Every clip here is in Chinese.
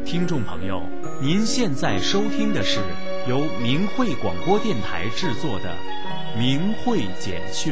听众朋友，您现在收听的是由明慧广播电台制作的《明慧简讯》。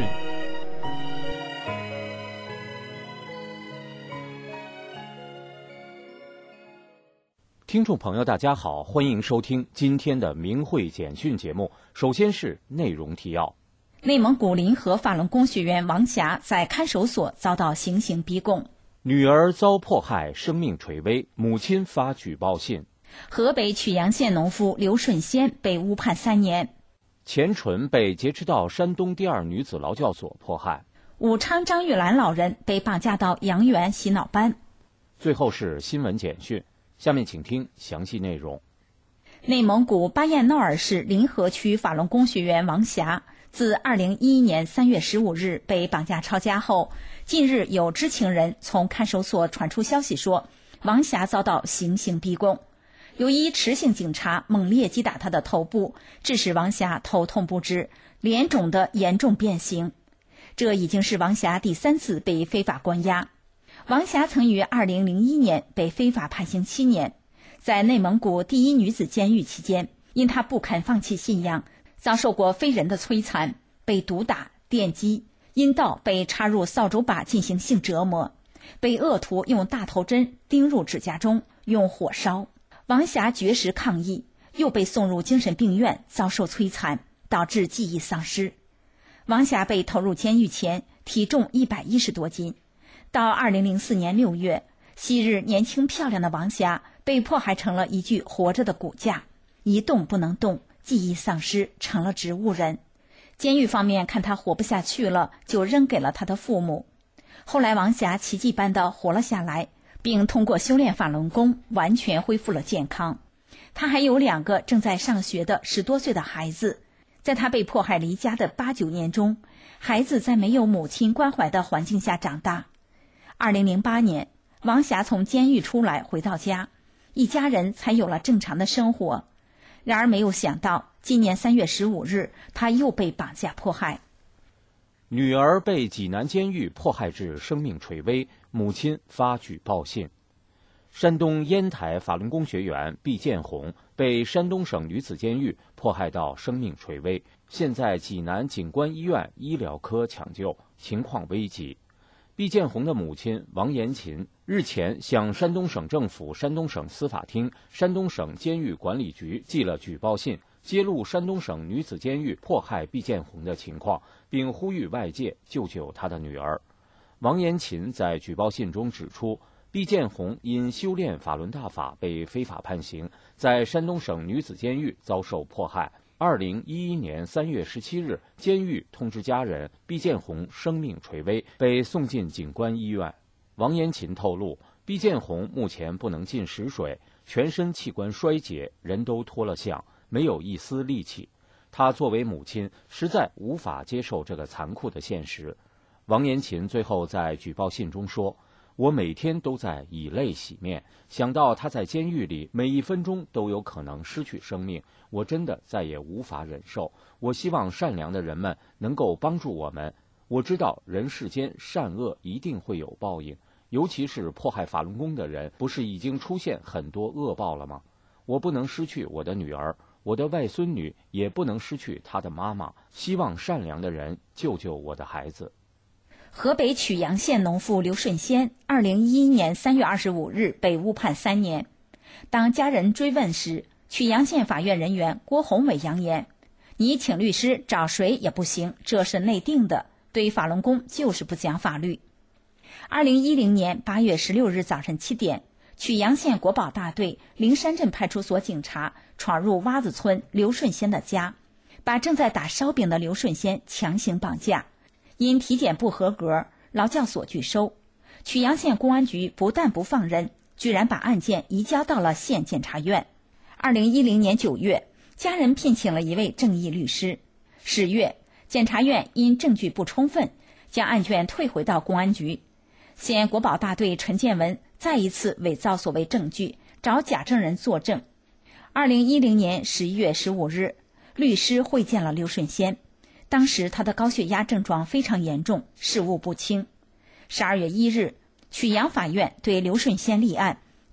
听众朋友，大家好，欢迎收听今天的《明慧简讯》节目。首先是内容提要。 内蒙古临河法轮功学员王霞在看守所遭到行刑逼供， 女儿遭迫害，生命垂危，母亲发举报信。 河北曲阳县农夫刘顺先被误判3年。 钱纯被劫持到山东第二女子劳教所迫害。 武昌张玉兰老人被绑架到阳源洗脑班。 最后是新闻简讯，下面请听详细内容。 内蒙古巴彦淖尔市临河区法轮功学员王霞自2011年3月15日被绑架抄家后，近日有知情人从看守所传出消息说，王霞遭到行刑逼供。由于持行警察猛烈击打她的头部，致使王霞头痛不支，脸肿得严重变形。这已经是王霞第3次被非法关押。王霞曾于2001年被非法判刑7年，在内蒙古第一女子监狱期间，因她不肯放弃信仰，遭受过非人的摧残，被毒打、电击，阴道被插入扫帚把进行性折磨，被恶徒用大头针钉入指甲中，用火烧。王霞绝食抗议，又被送入精神病院遭受摧残，导致记忆丧失。王霞被投入监狱前体重110多斤，到2004年6月，昔日年轻漂亮的王霞被迫害成了一具活着的骨架，一动不能动，记忆丧失，成了植物人。监狱方面看她活不下去了，就扔给了她的父母。后来王霞奇迹般的活了下来，并通过修炼法轮功完全恢复了健康。她还有2个正在上学的10多岁的孩子。在她被迫害离家的8、9年中，孩子在没有母亲关怀的环境下长大。2008年，王霞从监狱出来回到家，一家人才有了正常的生活。然而没有想到，今年3月15日，她又被绑架迫害。 女儿被济南监狱迫害至生命垂危，母亲发举报信。山东烟台法轮功学员毕建红被山东省女子监狱迫害到生命垂危，现在济南警官医院医疗科抢救，情况危急。毕建红的母亲王延琴日前向山东省政府、山东省司法厅、山东省监狱管理局寄了举报信，揭露山东省女子监狱迫害毕建红的情况，并呼吁外界救救她的女儿。王延琴在举报信中指出，毕建红因修炼法轮大法被非法判刑，在山东省女子监狱遭受迫害。2011年3月17日，监狱通知家人，毕建红生命垂危，被送进警官医院。王延琴透露，毕建红目前不能进食水，全身器官衰竭，人都脱了相，没有一丝力气。她作为母亲，实在无法接受这个残酷的现实。王延琴最后在举报信中说，我每天都在以泪洗面，想到他在监狱里每1分钟都有可能失去生命，我真的再也无法忍受。我希望善良的人们能够帮助我们。我知道人世间善恶一定会有报应，尤其是迫害法轮功的人，不是已经出现很多恶报了吗？我不能失去我的女儿，我的外孙女也不能失去她的妈妈，希望善良的人救救我的孩子。 河北曲阳县农妇刘顺先2011年3月25日被误判3年。当家人追问时，曲阳县法院人员郭宏伟扬言，你请律师找谁也不行，这是内定的，对法轮功就是不讲法律。2010年8月16日早晨7点，曲阳县国保大队灵山镇派出所警察闯入洼子村刘顺先的家，把正在打烧饼的刘顺先强行绑架。因体检不合格，劳教所拒收。曲阳县公安局不但不放人，居然把案件移交到了县检察院。2010年9月，家人聘请了一位正义律师。10月，检察院因证据不充分，将案卷退回到公安局。县国保大队陈建文再一次伪造所谓证据，找假证人作证。2010年11月15日，律师会见了刘顺先。当时他的高血压症状非常严重，事务不清。12月1日，曲阳法院对刘顺先立案，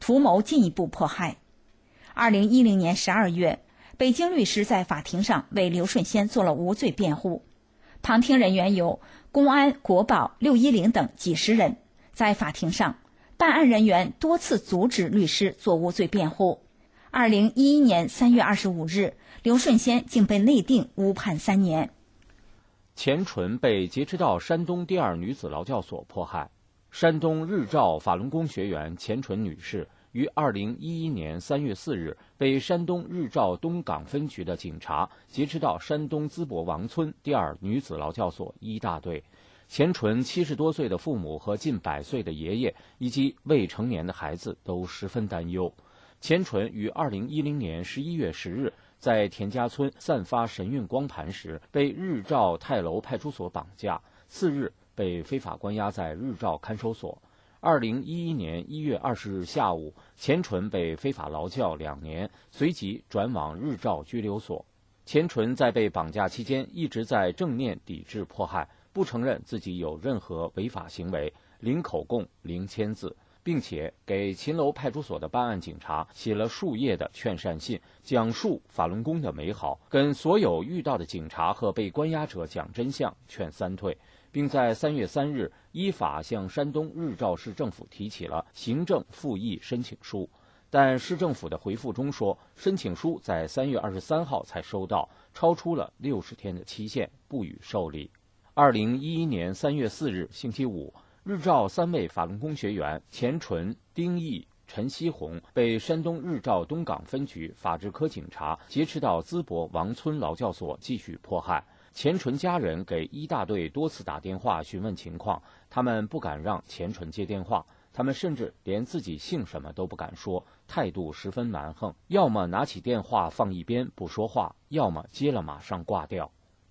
图谋进一步迫害。2010年12月，北京律师在法庭上为刘顺先做了无罪辩护，旁听人员有公安、国保、610等几十人。在法庭上，办案人员多次阻止律师做无罪辩护。2011年3月25日，刘顺先竟被内定误判3年。 钱纯被劫持到山东第二女子劳教所迫害。山东日照法轮功学员钱纯女士于2011年3月4日被山东日照东港分局的警察劫持到山东淄博王村第二女子劳教所1大队。钱纯70多岁的父母和近100岁的爷爷以及未成年的孩子都十分担忧。钱纯于2010年11月10日在田家村散发神韵光盘时被日照太楼派出所绑架，次日被非法关押在日照看守所。2011年1月20日下午，钱纯被非法劳教2年，随即转往日照拘留所。钱纯在被绑架期间一直在正面抵制迫害，不承认自己有任何违法行为，零口供、零签字，并且给秦楼派出所的办案警察写了数页的劝善信，讲述法轮功的美好，跟所有遇到的警察和被关押者讲真相，劝三退，并在3月3日依法向山东日照市政府提起了行政复议申请书。但市政府的回复中说，申请书在3月23号才收到，超出了60天的期限，不予受理。2011年3月4日星期五，日照3位法轮功学员钱纯、丁毅、陈锡红被山东日照东港分局法制科警察劫持到淄博王村劳教所继续迫害。钱纯家人给1大队多次打电话询问情况，他们不敢让钱纯接电话，他们甚至连自己姓什么都不敢说，态度十分蛮横，要么拿起电话放一边不说话，要么接了马上挂掉。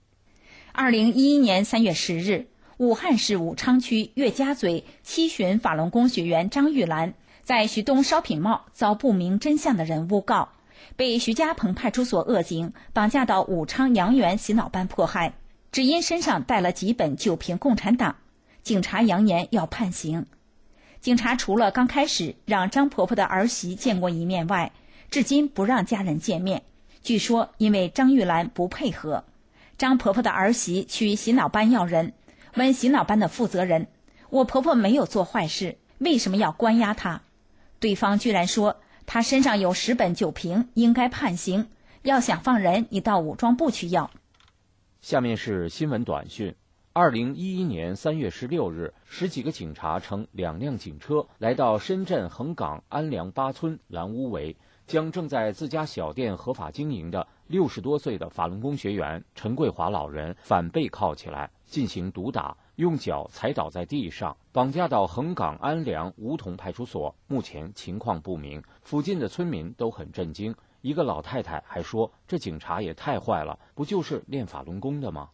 2011年3月10日，武汉市武昌区岳家嘴7旬法轮功学员张玉兰在徐东烧品帽遭不明真相的人诬告，被徐家棚派出所恶警绑架到武昌阳源洗脑班迫害，只因身上带了几本9评共产党，警察扬言要判刑。警察除了刚开始让张婆婆的儿媳见过一面外，至今不让家人见面，据说因为张玉兰不配合。张婆婆的儿媳去洗脑班要人，问洗脑班的负责人，我婆婆没有做坏事，为什么要关押她？对方居然说她身上有10本9评，应该判刑，要想放人你到武装部去要。 下面是新闻短讯。2011年3月16日，10几个警察乘2辆警车来到深圳横岗安良八村蓝屋围，将正在自家小店合法经营的60多岁的法轮功学员陈桂华老人反背铐起来，进行毒打，用脚踩倒在地上，绑架到横岗安良梧桐派出所，目前情况不明。附近的村民都很震惊，一个老太太还说，这警察也太坏了，不就是练法轮功的吗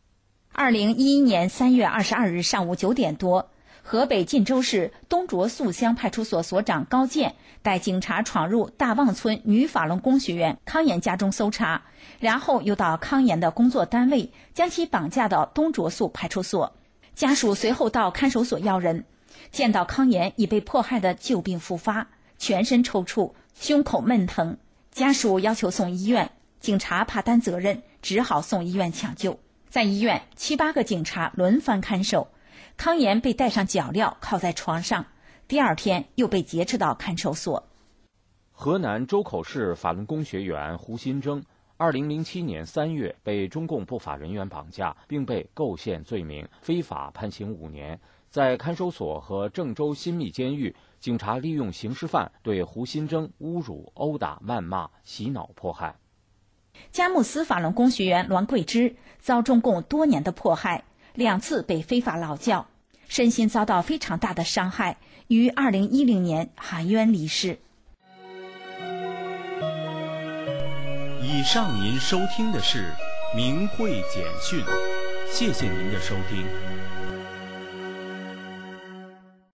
？2011年3月22日上午9点多，河北晋州市东卓宿乡派出所所长高健带警察闯入大旺村女法轮功学员康岩家中搜查，然后又到康岩的工作单位将其绑架到东卓宿派出所。家属随后到看守所要人，见到康岩已被迫害的旧病复发，全身抽搐，胸口闷疼，家属要求送医院，警察怕担责任，只好送医院抢救。在医院，7、8个警察轮番看守，康岩被戴上脚镣靠在床上，第2天又被劫持到看守所。河南周口市法轮功学员胡新征2007年3月被中共不法人员绑架，并被构陷罪名，非法判刑5年。在看守所和郑州新密监狱，警察利用刑事犯对胡新征侮辱、殴打、谩骂、洗脑迫害。佳木斯法轮功学员栾桂枝遭中共多年的迫害，2次被非法劳教，身心遭到非常大的伤害，于2010年含冤离世。 以上您收听的是明慧简讯，谢谢您的收听。